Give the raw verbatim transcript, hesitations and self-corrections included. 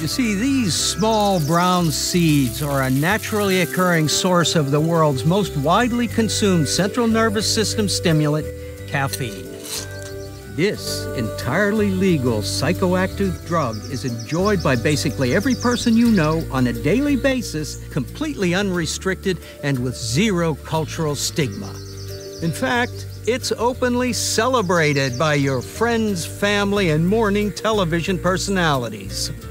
You see, these small brown seeds are a naturally occurring source of the world's most widely consumed central nervous system stimulant, caffeine. This entirely legal psychoactive drug is enjoyed by basically every person you know on a daily basis, completely unrestricted and with zero cultural stigma. In fact, it's openly celebrated by your friends, family, and morning television personalities.